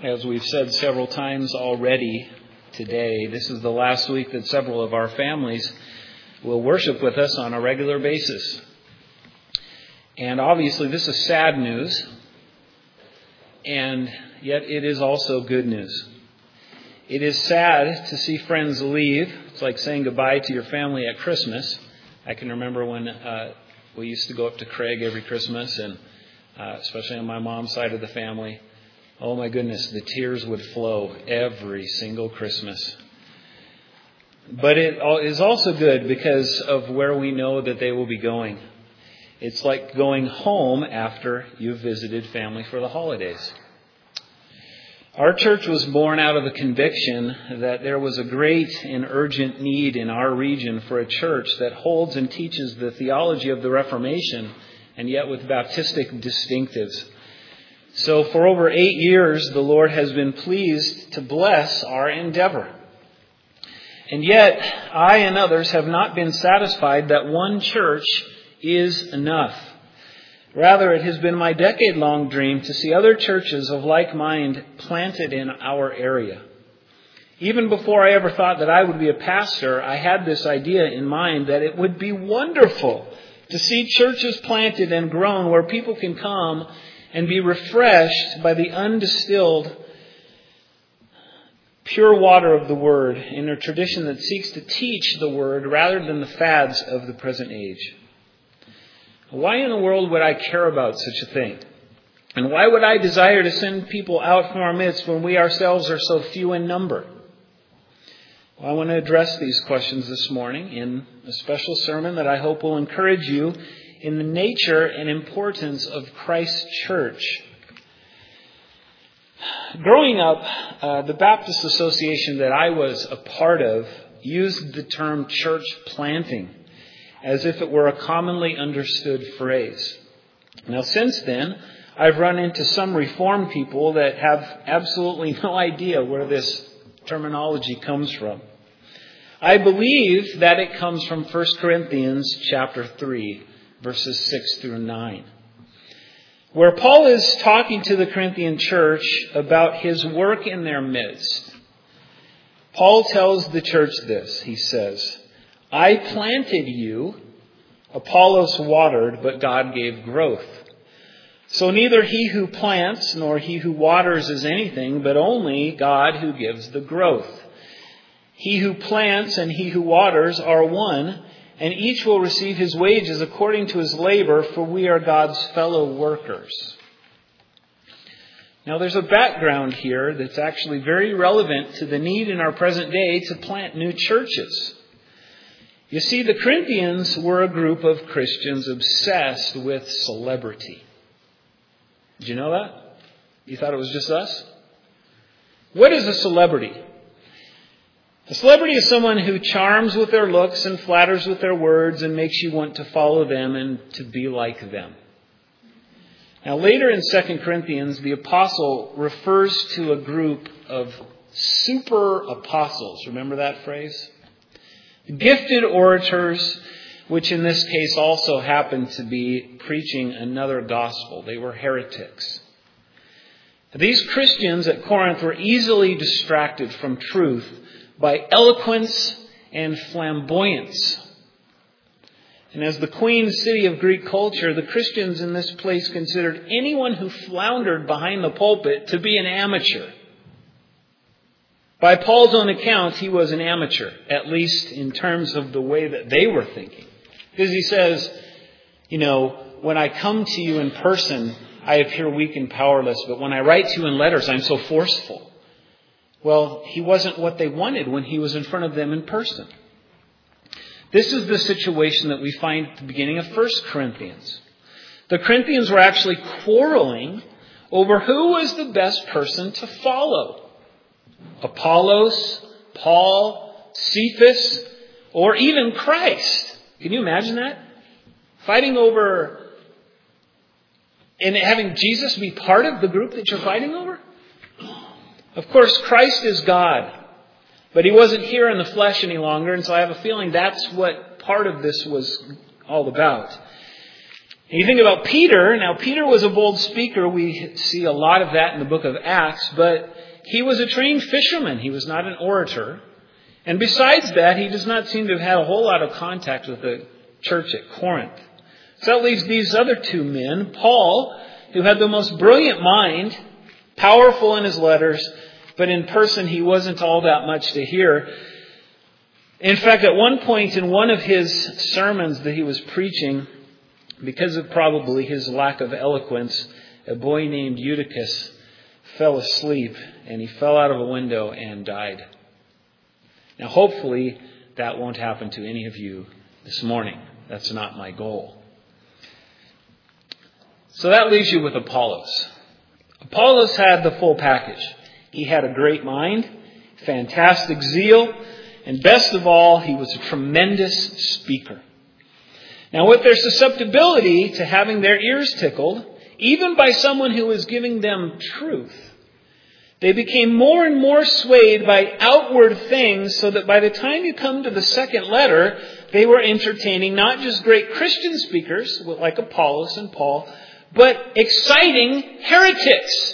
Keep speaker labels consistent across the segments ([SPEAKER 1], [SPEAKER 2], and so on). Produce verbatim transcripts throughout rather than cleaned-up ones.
[SPEAKER 1] As we've said several times already today, this is the last week that several of our families will worship with us on a regular basis. And obviously this is sad news, and yet it is also good news. It is sad to see friends leave. It's like saying goodbye to your family at Christmas. I can remember when uh, we used to go up to Craig every Christmas, and uh, especially on my mom's side of the family. Oh my goodness, the tears would flow every single Christmas. But it is also good because of where we know that they will be going. It's like going home after you've visited family for the holidays. Our church was born out of the conviction that there was a great and urgent need in our region for a church that holds and teaches the theology of the Reformation, and yet with Baptistic distinctives. So for over eight years, the Lord has been pleased to bless our endeavor. And yet, I and others have not been satisfied that one church is enough. Rather, it has been my decade-long dream to see other churches of like mind planted in our area. Even before I ever thought that I would be a pastor, I had this idea in mind that it would be wonderful to see churches planted and grown where people can come and be refreshed by the undistilled, pure water of the Word in a tradition that seeks to teach the Word rather than the fads of the present age. Why in the world would I care about such a thing? And why would I desire to send people out from our midst when we ourselves are so few in number? Well, I want to address these questions this morning in a special sermon that I hope will encourage you in the nature and importance of Christ's church. Growing up, uh, the Baptist Association that I was a part of used the term church planting as if it were a commonly understood phrase. Now, since then, I've run into some Reformed people that have absolutely no idea where this terminology comes from. I believe that it comes from First Corinthians chapter three, verses six through nine, where Paul is talking to the Corinthian church about his work in their midst. Paul tells the church this. He says, I planted you, Apollos watered, but God gave growth. So neither he who plants nor he who waters is anything, but only God who gives the growth. He who plants and he who waters are one, and each will receive his wages according to his labor, for we are God's fellow workers. Now there's a background here that's actually very relevant to the need in our present day to plant new churches. You see, the Corinthians were a group of Christians obsessed with celebrity. Did you know that? You thought it was just us? What is a celebrity? A celebrity is someone who charms with their looks and flatters with their words and makes you want to follow them and to be like them. Now later in Second Corinthians, the apostle refers to a group of super apostles. Remember that phrase? Gifted orators, which in this case also happened to be preaching another gospel. They were heretics. These Christians at Corinth were easily distracted from truth by eloquence and flamboyance. And as the queen city of Greek culture, the Christians in this place considered anyone who floundered behind the pulpit to be an amateur. By Paul's own account, he was an amateur, at least in terms of the way that they were thinking. Because he says, you know, when I come to you in person, I appear weak and powerless, but when I write to you in letters, I'm so forceful. Well, he wasn't what they wanted when he was in front of them in person. This is the situation that we find at the beginning of First Corinthians. The Corinthians were actually quarreling over who was the best person to follow. Apollos, Paul, Cephas, or even Christ. Can you imagine that? Fighting over and having Jesus be part of the group that you're fighting over? Of course, Christ is God, but he wasn't here in the flesh any longer, and so I have a feeling that's what part of this was all about. And you think about Peter. Now, Peter was a bold speaker. We see a lot of that in the book of Acts. But he was a trained fisherman. He was not an orator. And besides that, he does not seem to have had a whole lot of contact with the church at Corinth. So that leaves these other two men. Paul, who had the most brilliant mind, powerful in his letters, but in person he wasn't all that much to hear. In fact, at one point in one of his sermons that he was preaching, because of probably his lack of eloquence, a boy named Eutychus fell asleep and he fell out of a window and died. Now, hopefully that won't happen to any of you this morning. That's not my goal. So that leaves you with Apollos. Apollos had the full package. He had a great mind, fantastic zeal, and best of all, he was a tremendous speaker. Now, with their susceptibility to having their ears tickled, even by someone who was giving them truth, they became more and more swayed by outward things, so that by the time you come to the second letter, they were entertaining not just great Christian speakers like Apollos and Paul, but exciting heretics.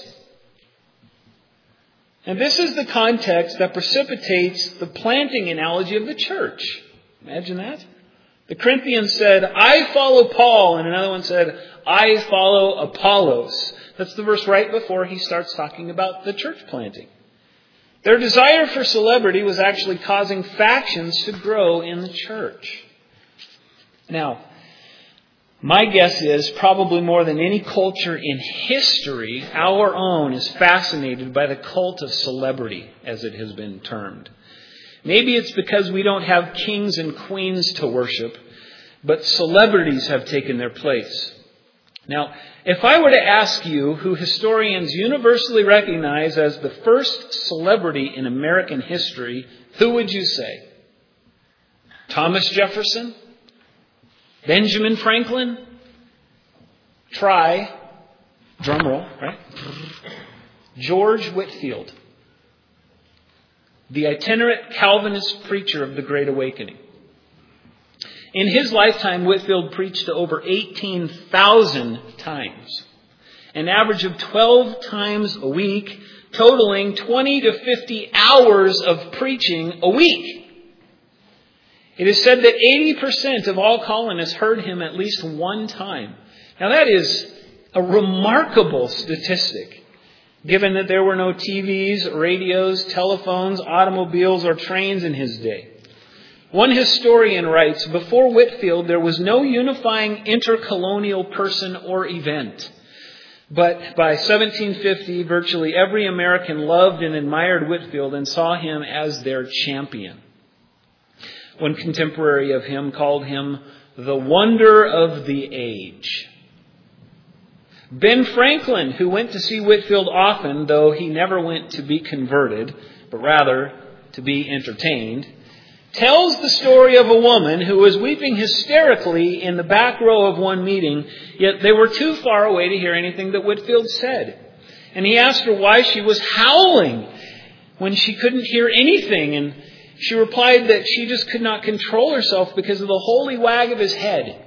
[SPEAKER 1] And this is the context that precipitates the planting analogy of the church. Imagine that. The Corinthians said, I follow Paul, and another one said, I follow Apollos. That's the verse right before he starts talking about the church planting. Their desire for celebrity was actually causing factions to grow in the church. Now, my guess is probably more than any culture in history, our own is fascinated by the cult of celebrity, as it has been termed. Maybe it's because we don't have kings and queens to worship, but celebrities have taken their place. Now, if I were to ask you who historians universally recognize as the first celebrity in American history, who would you say? Thomas Jefferson? Benjamin Franklin? Try, drumroll, right? George Whitefield, the itinerant Calvinist preacher of the Great Awakening. In his lifetime, Whitefield preached to over eighteen thousand times, an average of twelve times a week, totaling twenty to fifty hours of preaching a week. It is said that eighty percent of all colonists heard him at least one time. Now that is a remarkable statistic, given that there were no T Vs, radios, telephones, automobiles, or trains in his day. One historian writes, before Whitefield, there was no unifying intercolonial person or event. But by seventeen fifty, virtually every American loved and admired Whitefield and saw him as their champion. One contemporary of him called him the wonder of the age. Ben Franklin, who went to see Whitefield often, though he never went to be converted, but rather to be entertained, tells the story of a woman who was weeping hysterically in the back row of one meeting, yet they were too far away to hear anything that Whitefield said. And he asked her why she was howling when she couldn't hear anything, and she replied that she just could not control herself because of the holy wag of his head.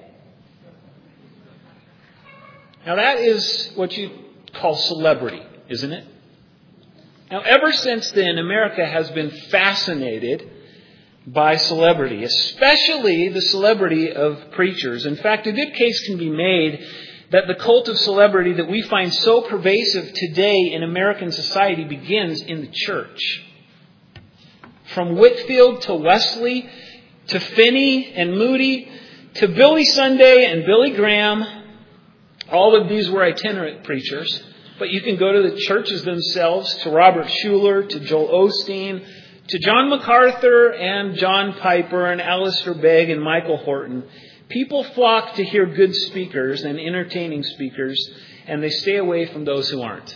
[SPEAKER 1] Now that is what you call celebrity, isn't it? Now ever since then, America has been fascinated by celebrity, especially the celebrity of preachers. In fact, a good case can be made that the cult of celebrity that we find so pervasive today in American society begins in the church. From Whitefield to Wesley, to Finney and Moody, to Billy Sunday and Billy Graham, all of these were itinerant preachers. But you can go to the churches themselves, to Robert Schuller, to Joel Osteen, to John MacArthur and John Piper and Alistair Begg and Michael Horton. People flock to hear good speakers and entertaining speakers, and they stay away from those who aren't.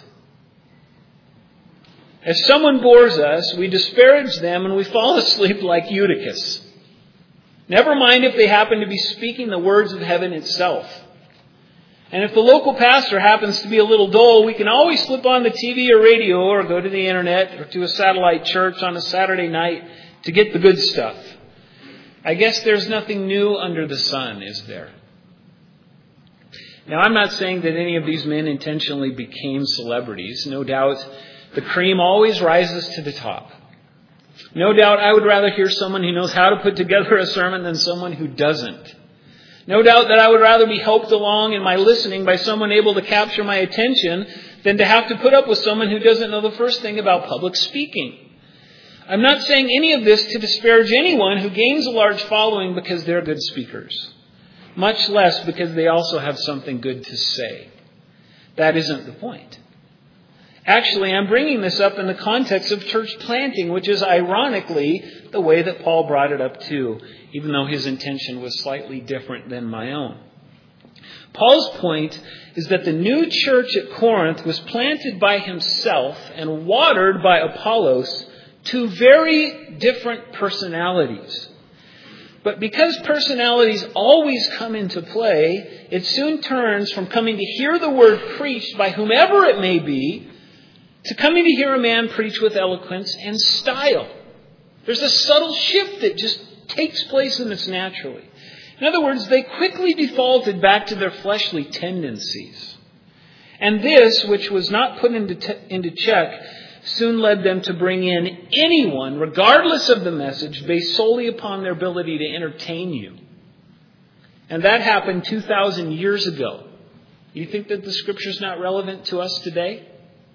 [SPEAKER 1] If someone bores us, we disparage them and we fall asleep like Eutychus. Never mind if they happen to be speaking the words of heaven itself. And if the local pastor happens to be a little dull, we can always slip on the T V or radio or go to the internet or to a satellite church on a Saturday night to get the good stuff. I guess there's nothing new under the sun, is there? Now, I'm not saying that any of these men intentionally became celebrities. No doubt the cream always rises to the top. No doubt I would rather hear someone who knows how to put together a sermon than someone who doesn't. No doubt that I would rather be helped along in my listening by someone able to capture my attention than to have to put up with someone who doesn't know the first thing about public speaking. I'm not saying any of this to disparage anyone who gains a large following because they're good speakers, much less because they also have something good to say. That isn't the point. Actually, I'm bringing this up in the context of church planting, which is ironically the way that Paul brought it up too, even though his intention was slightly different than my own. Paul's point is that the new church at Corinth was planted by himself and watered by Apollos, two very different personalities. But because personalities always come into play, it soon turns from coming to hear the word preached by whomever it may be to coming to hear a man preach with eloquence and style. There's a subtle shift that just takes place in this naturally. In other words, they quickly defaulted back to their fleshly tendencies. And this, which was not put into, te- into check, soon led them to bring in anyone, regardless of the message, based solely upon their ability to entertain you. And that happened two thousand years ago. You think that the Scripture's not relevant to us today?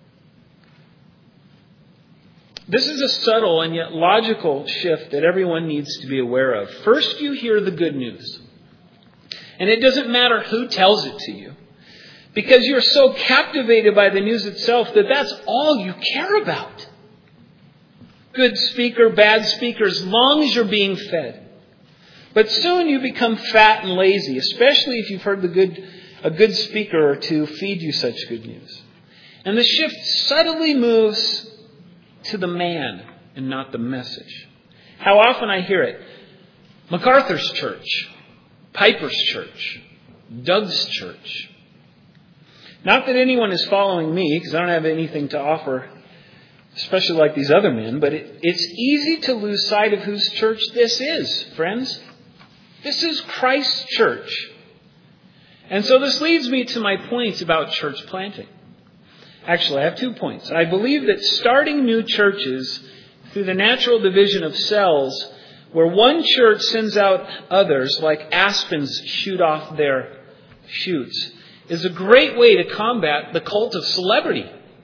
[SPEAKER 1] This is a subtle and yet logical shift that everyone needs to be aware of. First, you hear the good news. And it doesn't matter who tells it to you, because you're so captivated by the news itself that that's all you care about. Good speaker, bad speaker, as long as you're being fed. But soon you become fat and lazy, especially if you've heard the good, a good speaker or two feed you such good news. And the shift subtly moves to the man and not the message. How often I hear it. MacArthur's church, Piper's church, Doug's church. Not that anyone is following me, because I don't have anything to offer, especially like these other men, but it, it's easy to lose sight of whose church this is, friends. This is Christ's church. And so this leads me to my points about church planting. Actually, I have two points. I believe that starting new churches through the natural division of cells, where one church sends out others like aspens shoot off their shoots, is a great way to combat the cult of celebrity.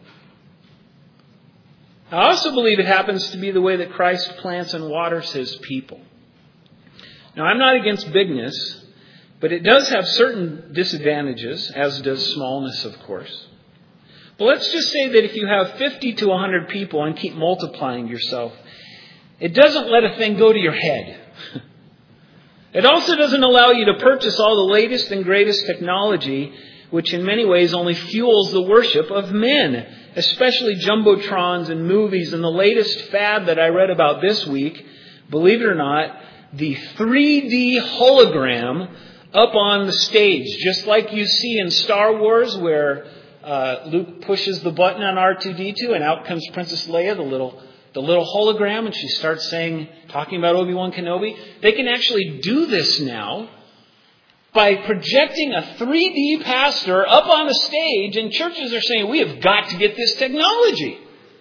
[SPEAKER 1] I also believe it happens to be the way that Christ plants and waters his people. Now, I'm not against bigness, but it does have certain disadvantages, as does smallness, of course. But let's just say that if you have fifty to one hundred people and keep multiplying yourself, it doesn't let a thing go to your head. It also doesn't allow you to purchase all the latest and greatest technology, which in many ways only fuels the worship of men, especially jumbotrons and movies. And the latest fad that I read about this week, believe it or not, the three D hologram up on the stage, just like you see in Star Wars, where uh, Luke pushes the button on R two D two and out comes Princess Leia, the little the little hologram, and she starts saying, talking about Obi-Wan Kenobi. They can actually do this now by projecting a three D pastor up on a stage, and churches are saying, we have got to get this technology.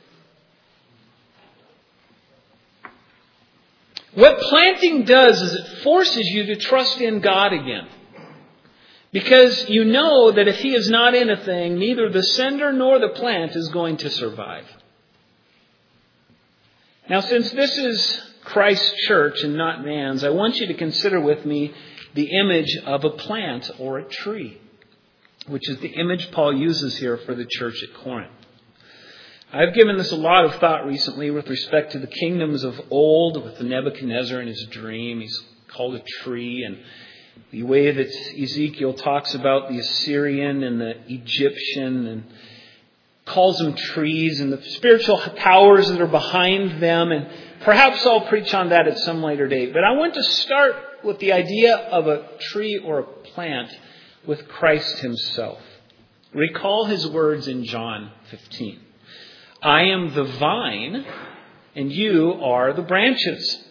[SPEAKER 1] What planting does is it forces you to trust in God again. Because you know that if he is not in a thing, neither the sender nor the plant is going to survive. Now, since this is Christ's church and not man's, I want you to consider with me the image of a plant or a tree, which is the image Paul uses here for the church at Corinth. I've given this a lot of thought recently with respect to the kingdoms of old, with Nebuchadnezzar and his dream. He's called a tree, and the way that Ezekiel talks about the Assyrian and the Egyptian and calls them trees and the spiritual powers that are behind them. And perhaps I'll preach on that at some later date. But I want to start with the idea of a tree or a plant with Christ himself. Recall his words in John fifteen. I am the vine and you are the branches.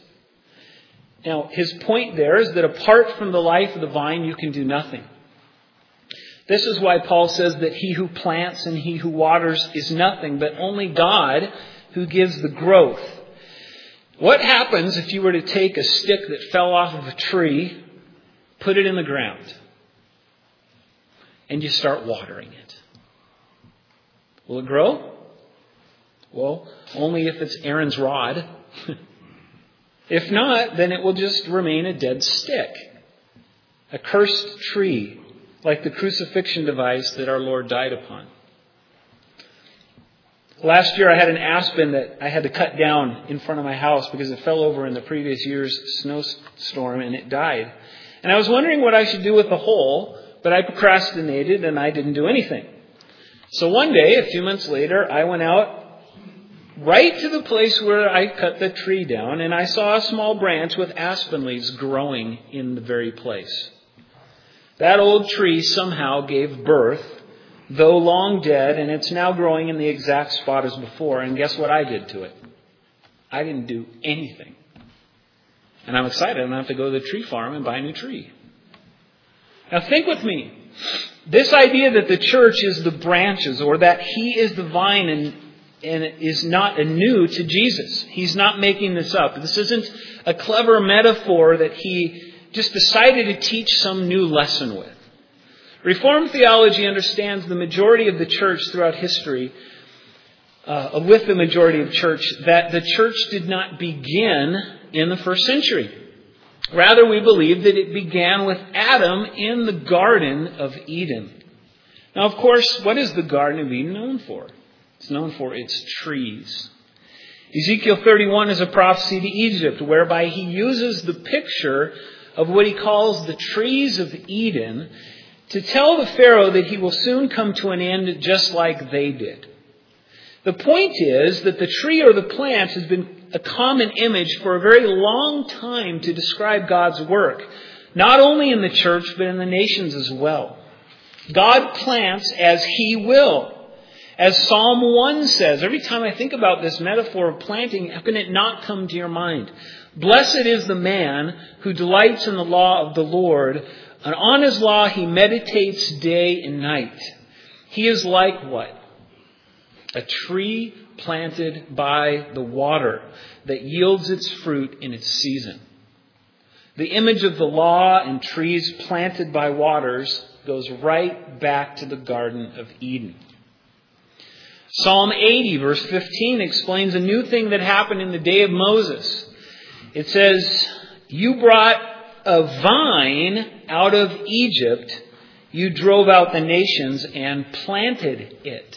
[SPEAKER 1] Now, his point there is that apart from the life of the vine, you can do nothing. This is why Paul says that he who plants and he who waters is nothing, but only God who gives the growth. What happens if you were to take a stick that fell off of a tree, put it in the ground, and you start watering it? Will it grow? Well, only if it's Aaron's rod. If not, then it will just remain a dead stick. A cursed tree, like the crucifixion device that our Lord died upon. Last year I had an aspen that I had to cut down in front of my house because it fell over in the previous year's snowstorm and it died. And I was wondering what I should do with the whole, but I procrastinated and I didn't do anything. So one day, a few months later, I went out right to the place where I cut the tree down, and I saw a small branch with aspen leaves growing in the very place. That old tree somehow gave birth, though long dead, and it's now growing in the exact spot as before. And guess what I did to it? I didn't do anything. And I'm excited. I don't have to go to the tree farm and buy a new tree. Now think with me. This idea that the church is the branches, or that He is the vine, and, and is not new to Jesus. He's not making this up. This isn't a clever metaphor that He just decided to teach some new lesson with. Reformed theology understands the majority of the church throughout history, uh, with the majority of church, that the church did not begin in the first century. Rather, we believe that it began with Adam in the Garden of Eden. Now, of course, what is the Garden of Eden known for? It's known for its trees. Ezekiel thirty-one is a prophecy to Egypt, whereby he uses the picture of what he calls the trees of Eden to tell the Pharaoh that he will soon come to an end just like they did. The point is that the tree or the plant has been a common image for a very long time to describe God's work, not only in the church but in the nations as well. God plants as He will. As Psalm one says, every time I think about this metaphor of planting, how can it not come to your mind? Blessed is the man who delights in the law of the Lord, and on His law he meditates day and night. He is like what? A tree planted by the water that yields its fruit in its season. The image of the law and trees planted by waters goes right back to the Garden of Eden. Psalm eighty, verse fifteen, explains a new thing that happened in the day of Moses. It says, "You brought a vine out of Egypt. You drove out the nations and planted it."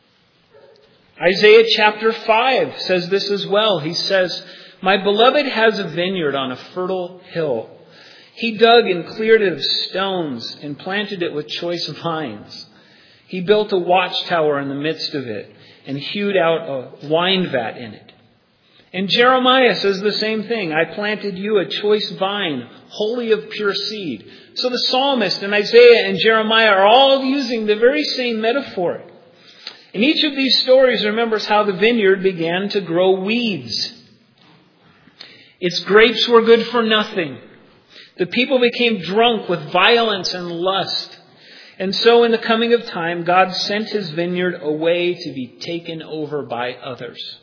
[SPEAKER 1] Isaiah chapter five says this as well. He says, "My beloved has a vineyard on a fertile hill. He dug and cleared it of stones and planted it with choice vines. He built a watchtower in the midst of it and hewed out a wine vat in it." And Jeremiah says the same thing. "I planted you a choice vine, wholly of pure seed." So the psalmist and Isaiah and Jeremiah are all using the very same metaphor. In each of these stories remembers how the vineyard began to grow weeds. Its grapes were good for nothing. The people became drunk with violence and lust. And so in the coming of time, God sent His vineyard away to be taken over by others.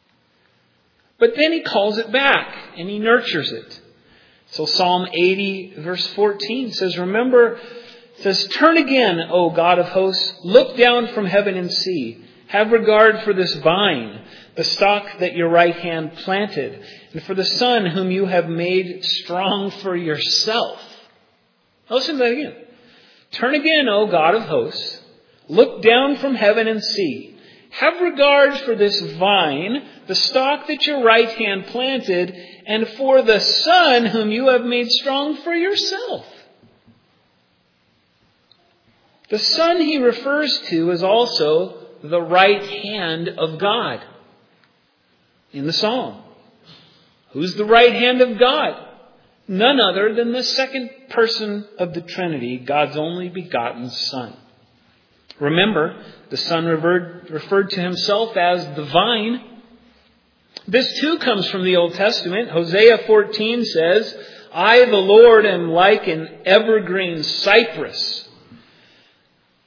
[SPEAKER 1] But then He calls it back and He nurtures it. So Psalm eighty verse fourteen says, remember, it says, "Turn again, O God of hosts, look down from heaven and see. Have regard for this vine, the stock that your right hand planted, and for the son whom you have made strong for yourself." Listen to that again. "Turn again, O God of hosts, look down from heaven and see. Have regard for this vine, the stock that your right hand planted, and for the son whom you have made strong for yourself." The Son He refers to is also the right hand of God in the Psalm. Who's the right hand of God? None other than the second person of the Trinity, God's only begotten Son. Remember, the Son referred, referred to Himself as the vine. This too comes from the Old Testament. Hosea fourteen says, "I, the Lord, am like an evergreen cypress."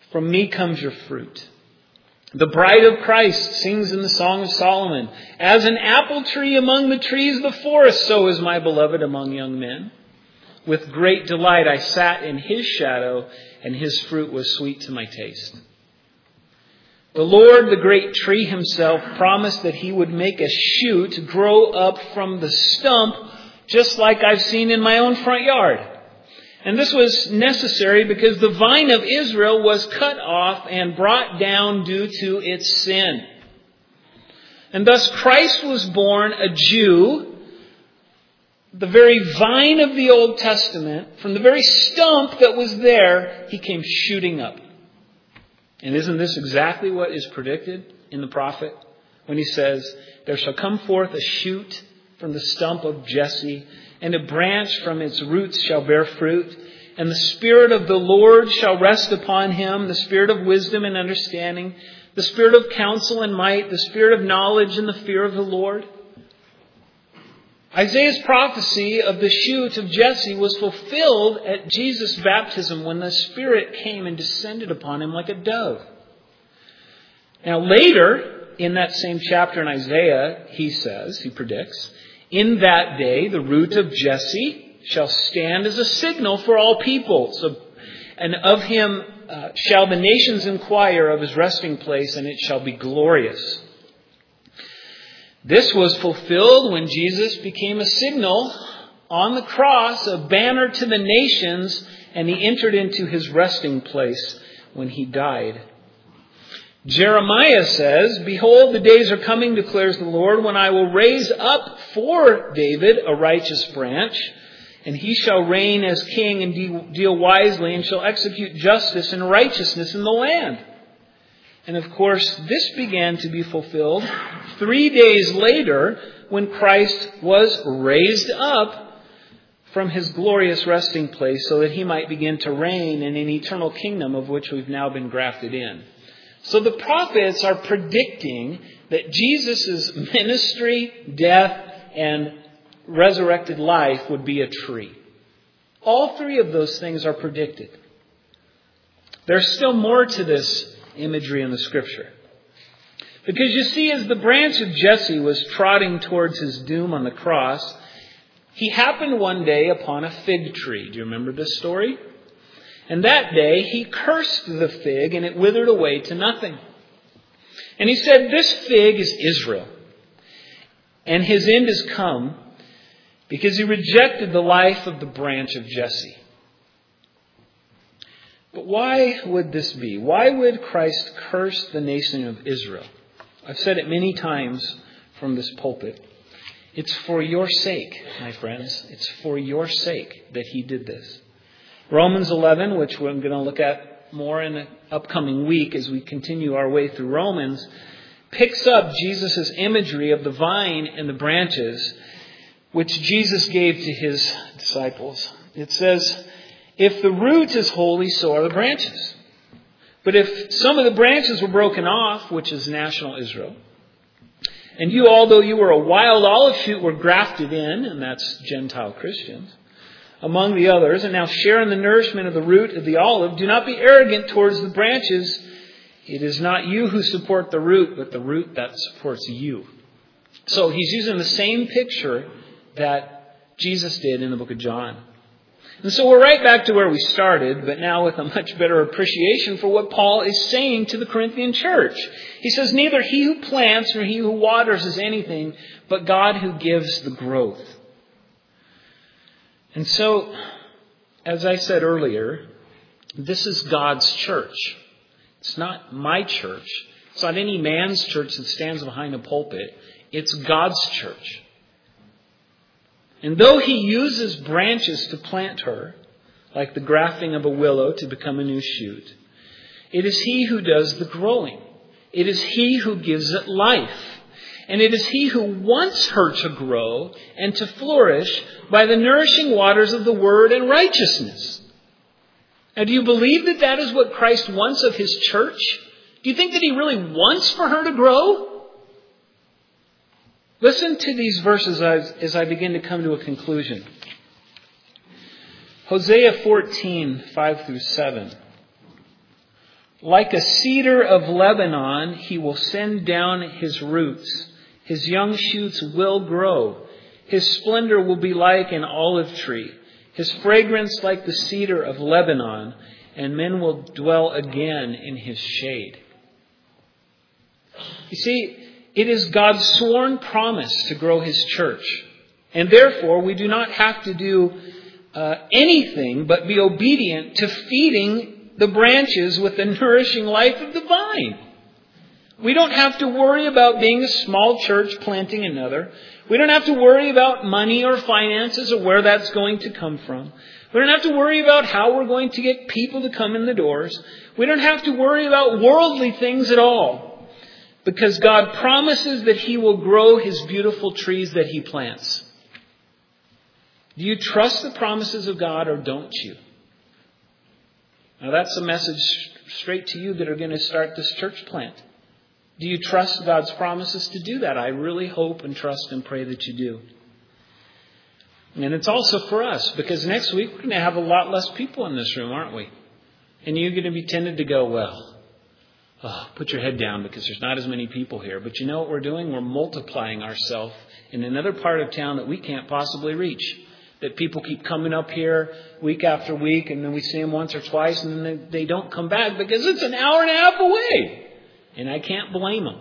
[SPEAKER 1] From me comes your fruit. The bride of Christ sings in the Song of Solomon, as an apple tree among the trees of the forest, so is my beloved among young men. With great delight I sat in his shadow, and his fruit was sweet to my taste. The Lord, the great tree himself, promised that he would make a shoot grow up from the stump, just like I've seen in my own front yard. And this was necessary because the vine of Israel was cut off and brought down due to its sin. And thus Christ was born a Jew, the very vine of the Old Testament. From the very stump that was there, he came shooting up. And isn't this exactly what is predicted in the prophet when he says, there shall come forth a shoot from the stump of Jesse, and a branch from its roots shall bear fruit. And the Spirit of the Lord shall rest upon him, the Spirit of wisdom and understanding, the Spirit of counsel and might, the Spirit of knowledge and the fear of the Lord. Isaiah's prophecy of the shoot of Jesse was fulfilled at Jesus' baptism when the Spirit came and descended upon him like a dove. Now later, in that same chapter in Isaiah, he says, he predicts, in that day, the root of Jesse shall stand as a signal for all people. So, and of him uh, shall the nations inquire of his resting place, and it shall be glorious. This was fulfilled when Jesus became a signal on the cross, a banner to the nations, and he entered into his resting place when he died. Jeremiah says, behold, the days are coming, declares the Lord, when I will raise up for David a righteous branch, and he shall reign as king and deal wisely, and shall execute justice and righteousness in the land. And of course, this began to be fulfilled three days later when Christ was raised up from his glorious resting place so that he might begin to reign in an eternal kingdom of which we've now been grafted in. So the prophets are predicting that Jesus' ministry, death, and resurrected life would be a tree. All three of those things are predicted. There's still more to this imagery in the Scripture. Because you see, as the branch of Jesse was trotting towards his doom on the cross, he happened one day upon a fig tree. Do you remember this story? And that day he cursed the fig, and it withered away to nothing. And he said, this fig is Israel, and his end is come, because he rejected the life of the branch of Jesse. But why would this be? Why would Christ curse the nation of Israel? I've said it many times from this pulpit. It's for your sake, my friends. It's for your sake that he did this. Romans eleven, which we're going to look at more in the upcoming week as we continue our way through Romans, picks up Jesus' imagery of the vine and the branches, which Jesus gave to his disciples. It says, if the root is holy, so are the branches. But if some of the branches were broken off, which is national Israel, and you, although you were a wild olive shoot, were grafted in, and that's Gentile Christians, among the others, and now share in the nourishment of the root of the olive, do not be arrogant towards the branches. It is not you who support the root, but the root that supports you. So he's using the same picture that Jesus did in the book of John. And so we're right back to where we started, but now with a much better appreciation for what Paul is saying to the Corinthian church. He says, neither he who plants nor he who waters is anything, but God who gives the growth. And so, as I said earlier, this is God's church. It's not my church. It's not any man's church that stands behind a pulpit. It's God's church. And though he uses branches to plant her, like the grafting of a willow to become a new shoot, it is he who does the growing. It is he who gives it life. And it is he who wants her to grow and to flourish by the nourishing waters of the word and righteousness. Now, do you believe that that is what Christ wants of his church? Do you think that he really wants for her to grow? Listen to these verses as, as I begin to come to a conclusion. Hosea fourteen, five through seven. Like a cedar of Lebanon, he will send down his roots. His young shoots will grow. His splendor will be like an olive tree. His fragrance like the cedar of Lebanon, and men will dwell again in his shade. You see, it is God's sworn promise to grow his church. And therefore, we do not have to do uh, anything but be obedient to feeding the branches with the nourishing life of the vine. We don't have to worry about being a small church planting another. We don't have to worry about money or finances or where that's going to come from. We don't have to worry about how we're going to get people to come in the doors. We don't have to worry about worldly things at all. Because God promises that he will grow his beautiful trees that he plants. Do you trust the promises of God or don't you? Now that's a message straight to you that are going to start this church plant. Do you trust God's promises to do that? I really hope and trust and pray that you do. And it's also for us, because next week we're going to have a lot less people in this room, aren't we? And you're going to be tempted to go, well, oh, put your head down because there's not as many people here. But you know what we're doing? We're multiplying ourselves in another part of town that we can't possibly reach. That people keep coming up here week after week, and then we see them once or twice, and then they, they don't come back because it's an hour and a half away. And I can't blame them.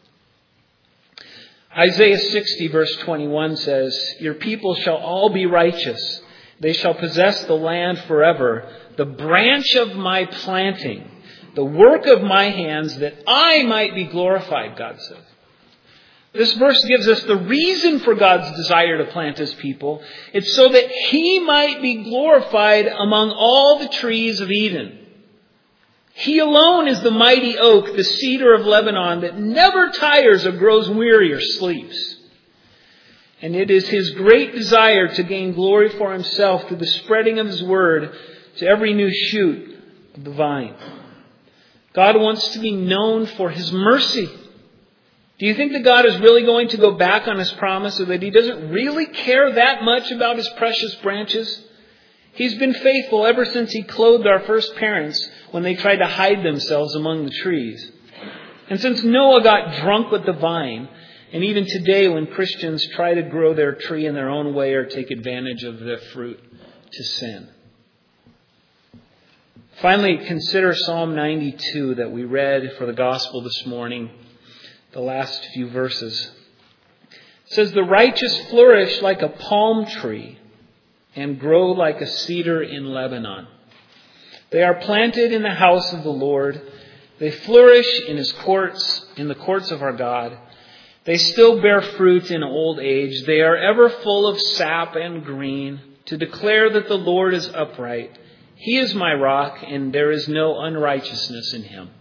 [SPEAKER 1] Isaiah sixty verse twenty-one says, your people shall all be righteous. They shall possess the land forever. The branch of my planting, the work of my hands, that I might be glorified, God says. This verse gives us the reason for God's desire to plant his people. It's so that he might be glorified among all the trees of Eden. He alone is the mighty oak, the cedar of Lebanon, that never tires or grows weary or sleeps. And it is his great desire to gain glory for himself through the spreading of his word to every new shoot of the vine. God wants to be known for his mercy. Do you think that God is really going to go back on his promise, or that he doesn't really care that much about his precious branches? He's been faithful ever since he clothed our first parents when they tried to hide themselves among the trees. And since Noah got drunk with the vine, and even today when Christians try to grow their tree in their own way or take advantage of their fruit to sin. Finally, consider Psalm ninety-two that we read for the gospel this morning, the last few verses. It says, the righteous flourish like a palm tree and grow like a cedar in Lebanon. They are planted in the house of the Lord. They flourish in his courts, in the courts of our God. They still bear fruit in old age. They are ever full of sap and green, to declare that the Lord is upright. He is my rock, and there is no unrighteousness in him.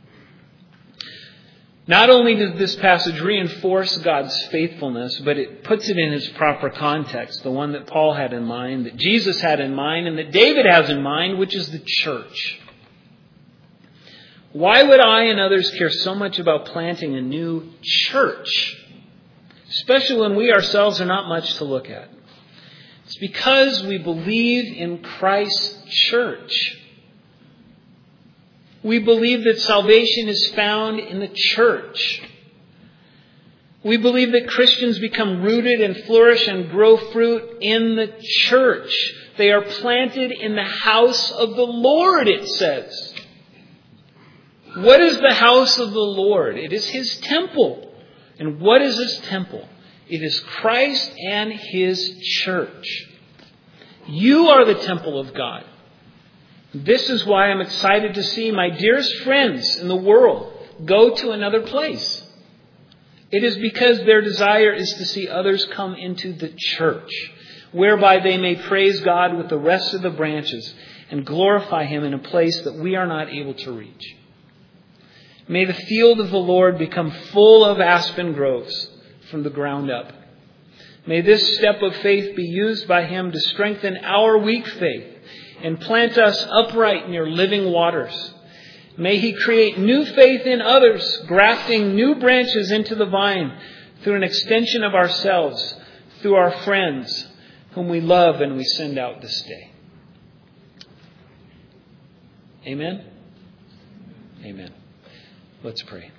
[SPEAKER 1] Not only does this passage reinforce God's faithfulness, but it puts it in its proper context, the one that Paul had in mind, that Jesus had in mind, and that David has in mind, which is the church. Why would I and others care so much about planting a new church, especially when we ourselves are not much to look at? It's because we believe in Christ's church. We believe that salvation is found in the church. We believe that Christians become rooted and flourish and grow fruit in the church. They are planted in the house of the Lord, it says. What is the house of the Lord? It is his temple. And what is his temple? It is Christ and his church. You are the temple of God. This is why I'm excited to see my dearest friends in the world go to another place. It is because their desire is to see others come into the church, whereby they may praise God with the rest of the branches and glorify him in a place that we are not able to reach. May the field of the Lord become full of aspen groves from the ground up. May this step of faith be used by him to strengthen our weak faith and plant us upright near living waters. May he create new faith in others, grafting new branches into the vine through an extension of ourselves, through our friends whom we love and we send out this day. Amen? Amen. Let's pray.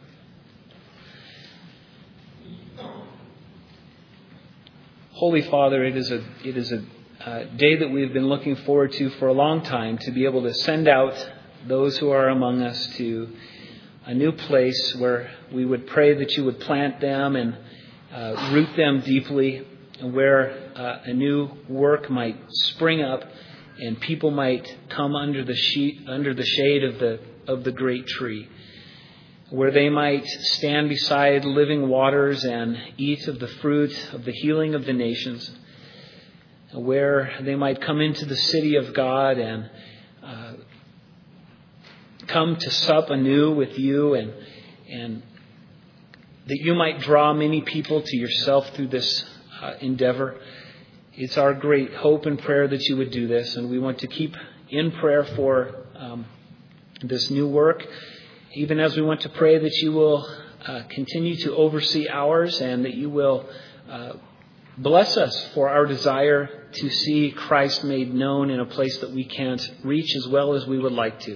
[SPEAKER 1] Holy Father, it is a it is a uh, day that we have been looking forward to for a long time, to be able to send out those who are among us to a new place where we would pray that you would plant them and uh, root them deeply, and where uh, a new work might spring up and people might come under the sheet, under the shade of the of the great tree, where they might stand beside living waters and eat of the fruit of the healing of the nations, where they might come into the city of God and uh, come to sup anew with you, and and that you might draw many people to yourself through this uh, endeavor. It's our great hope and prayer that you would do this, and we want to keep in prayer for um, this new work, even as we want to pray that you will uh, continue to oversee ours, and that you will uh, bless us for our desire to see Christ made known in a place that we can't reach as well as we would like to.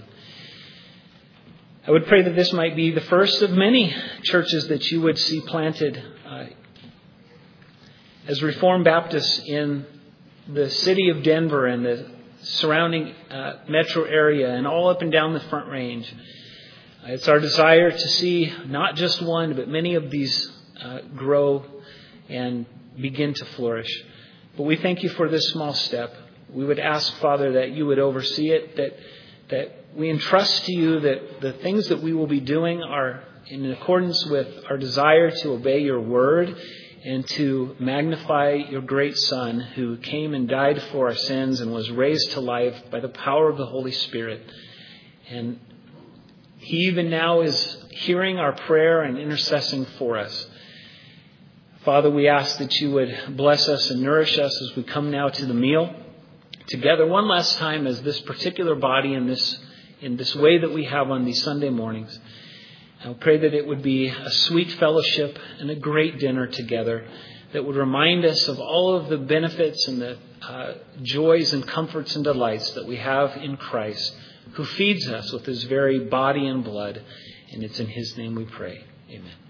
[SPEAKER 1] I would pray that this might be the first of many churches that you would see planted uh, as Reformed Baptists in the city of Denver and the surrounding uh, metro area and all up and down the Front Range. Uh, it's our desire to see not just one, but many of these uh, grow and begin to flourish. But we thank you for this small step. We would ask, Father, that you would oversee it, that that we entrust to you that the things that we will be doing are in accordance with our desire to obey your word and to magnify your great Son, who came and died for our sins and was raised to life by the power of the Holy Spirit. And he even now is hearing our prayer and intercessing for us. Father, we ask that you would bless us and nourish us as we come now to the meal together one last time as this particular body in this in this way that we have on these Sunday mornings. I pray that it would be a sweet fellowship and a great dinner together that would remind us of all of the benefits and the uh, joys and comforts and delights that we have in Christ, who feeds us with his very body and blood. And it's in his name we pray. Amen.